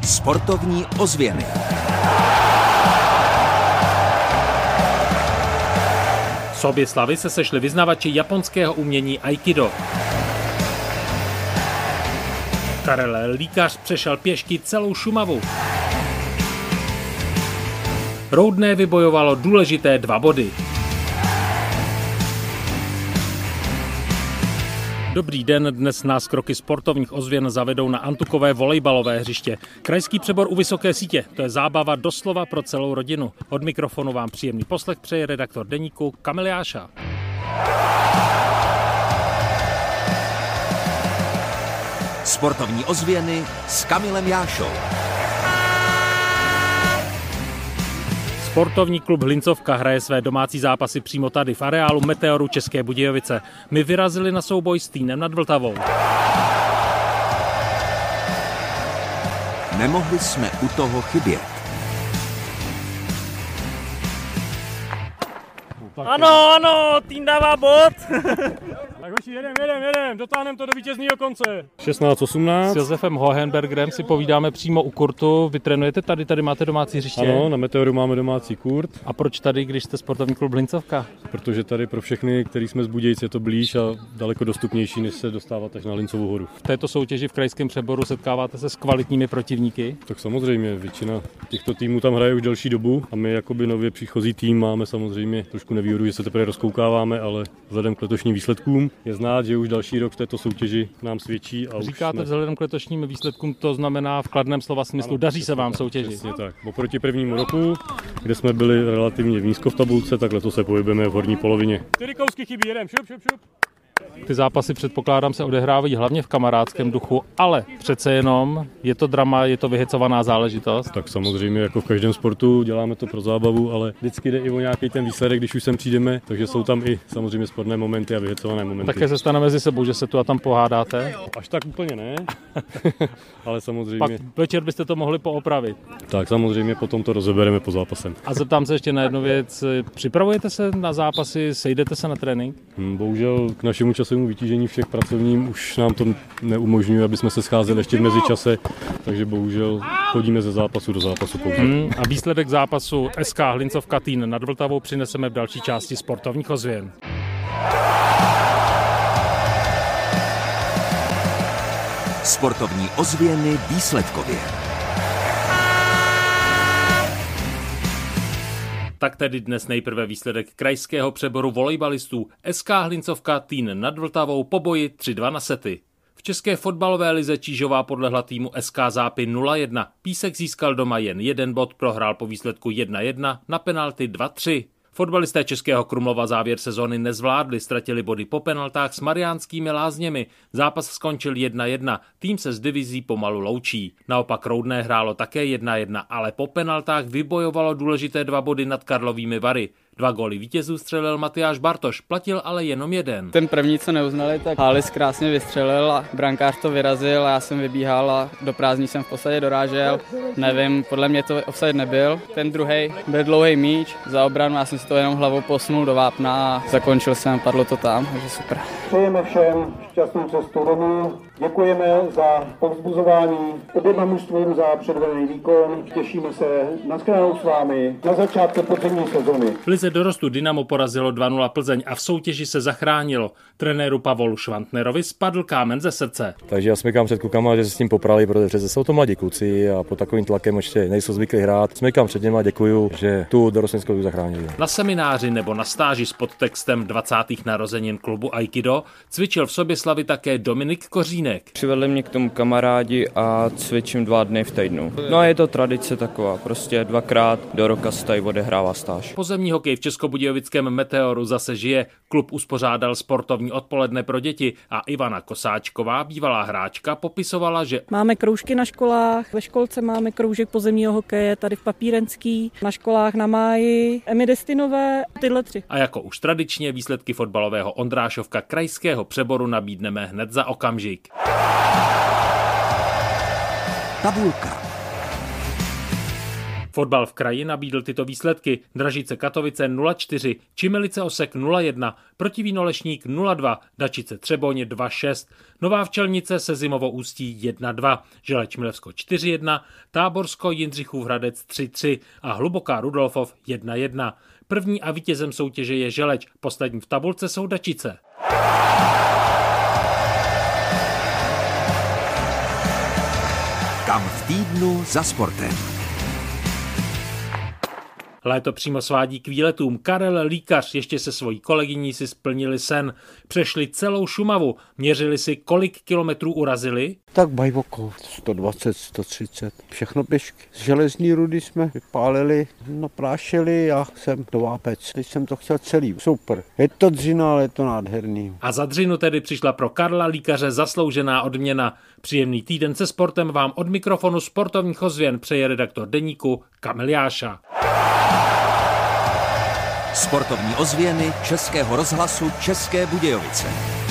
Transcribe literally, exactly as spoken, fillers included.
Sportovní ozvěny. V Soběslavi se sešli vyznavači japonského umění aikido. Karel Líkař přešel pěšky celou Šumavu. Roudné vybojovalo důležité dva body. Dobrý den, dnes nás kroky sportovních ozvěn zavedou na antukové volejbalové hřiště. Krajský přebor u Vysoké sítě, to je zábava doslova pro celou rodinu. Od mikrofonu vám příjemný poslech přeje redaktor deníku Kamil Jáša. Sportovní ozvěny s Kamilem Jášou. Sportovní klub Hlincovka hraje své domácí zápasy přímo tady v areálu Meteoru České Budějovice. My vyrazili na souboj s Týnem nad Vltavou. Nemohli jsme u toho chybět. Ano, ano, Tým dává bod. Tak hoši, jedem, jedem, jedem, dotáhneme to do vítězného konce. šestnáct osmnáct. S Josefem Hohenbergerem si povídáme přímo u kurtu. Vy trénujete tady, tady máte domácí hřiště? Ano, na Meteoru máme domácí kurt. A proč tady, když jste sportovní klub Hlincovka? Protože tady pro všechny, který jsme z Budějic, je to blíž a daleko dostupnější, než se dostávat až na Hlincovou horu. V této soutěži v krajském přeboru setkáváte se s kvalitními protivníky? Tak samozřejmě, většina těchto týmů tam hraje už delší dobu a my jakoby nově příchozí tým máme samozřejmě trošku nevýhodu, že se teprve rozkoukáváme, ale vzhledem k letošním výsledkům je znát, že už další rok v této soutěži nám svědčí. A říkáte už vzhledem k letošním výsledkům, to znamená v kladném slova smyslu, ano, daří se vám v soutěži. Přesně tak. Oproti prvnímu roku, kde jsme byli relativně nízko v tabulce, tak letos se pohybujeme v horní polovině. Čtyři kousky chybí, jedem, šup, šup, šup. Ty zápasy, předpokládám, se odehrávají hlavně v kamarádském duchu, ale přece jenom je to drama, je to vyhecovaná záležitost. Tak samozřejmě, jako v každém sportu, děláme to pro zábavu, ale vždycky jde i o nějaký ten výsledek, když už sem přijdeme, takže jsou tam i samozřejmě sporné momenty a vyhecované momenty. Také se stane mezi sebou, že se tu a tam pohádáte? Až tak úplně ne, ale samozřejmě. Pak večer byste to mohli poopravit. Tak samozřejmě potom to rozebereme po zápasem. A zeptám se ještě na jednu věc, připravujete se na zápasy, sejdete se na trénink? Hmm, bohužel k našemu časovému vytížení všech pracovním už nám to neumožňuje, aby jsme se scházeli ještě v mezičase, takže bohužel chodíme ze zápasu do zápasu pouze. Hmm, a výsledek zápasu S K Hlincovka Týn nad Vltavou přineseme v další části sportovních ozvěn. Sportovní ozvěny výsledkově. Tak tedy dnes nejprve výsledek krajského přeboru volejbalistů. S K Hlincovka Týn nad Vltavou po boji tři dva na sety. V české fotbalové lize Čížová podlehla týmu S K Zápy nula jedna. Písek získal doma jen jeden bod, prohrál po výsledku jedna jedna, na penalty dva tři. Fotbalisté Českého Krumlova závěr sezóny nezvládli, ztratili body po penaltách s Mariánskými Lázněmi. Zápas skončil jedna jedna, tým se z divizí pomalu loučí. Naopak Roudné hrálo také jedna jedna, ale po penaltách vybojovalo důležité dva body nad Karlovými Vary. Dva góly vítězů střelil Matyáš Bartoš, platil ale jenom jeden. Ten první, co neuznali, tak Halis krásně vystřelil a brankář to vyrazil a já jsem vybíhal a do prázdní jsem v podstatě dorážel. Nevím, podle mě to offside nebyl. Ten druhý byl dlouhý míč za obranu, já jsem si to jenom hlavou posunul do vápna a zakončil jsem, padlo to tam, takže super. Přejeme všem šťastnou cestu domů. Děkujeme za povzbuzování oběma mužstvům za předvedený výkon. Těšíme se na shledanou s vámi na začátku podzimní sezony. V lize dorostu Dynamo porazilo dva nula Plzeň a v soutěži se zachránilo. Trenéru Pavolu Švantnerovi spadl kámen ze srdce. Takže já smykám před klukama, že se s tím poprali, protože přece jsou to mladí kluci a pod takovým tlakem ještě nejsou zvyklí hrát. Smykám před něma, děkuju, že tu dorostenskou zachránili. Na semináři nebo na stáži s podtextem dvacátých narozenin klubu Aikido cvičil v Soběslavi také Dominik Kořínek. Přivedli mě k tomu kamarádi a cvičím dva dny v týdnu. No a je to tradice taková, prostě dvakrát do roka se tady odehrává stáž. Pozemní hokej v Českobudějovickém Meteoru zase žije. Klub uspořádal sportovní odpoledne pro děti a Ivana Kosáčková, bývalá hráčka, popisovala, že máme kroužky na školách, ve školce máme kroužek pozemního hokeje, tady v Papírenský, na školách na Máji, Emy Destinové, tyhle tři. A jako už tradičně výsledky fotbalového Ondrášovka krajského přeboru nabídneme hned za okamžik. Tabulka. Fotbal v kraji nabídl tyto výsledky: Dražice Katovice nula čtyři, Čimelice Osek nula jedna, Protivíno Lešník nula dva, Dačice Třeboň dva šest, Nová Včelnice se Zimovou Ústí jedna dva, Želeč Milevsko čtyři jedna, Táborsko Jindřichův Hradec tři tři a Hluboká Rudolfov jedna jedna. První a vítězem soutěže je Želeč, poslední v tabulce jsou Dačice. Kam v týdnu za sportem. Léto přímo svádí k výletům. Karel Líkař ještě se svojí kolegyní si splnili sen. Přešli celou Šumavu, měřili si, kolik kilometrů urazili. Tak bajvoko, sto dvacet, sto třicet, všechno pěšky. Z Železní Rudy jsme vypálili, naprášili a jsem do Vápec. Teď jsem to chtěl celý. Super. Je to dřina, ale je to nádherný. A za dřinu tedy přišla pro Karla Líkaře zasloužená odměna. Příjemný týden se sportem vám od mikrofonu Sportovních ozvěn přeje redaktor deníku Kamil Jáša. Sportovní ozvěny Českého rozhlasu České Budějovice.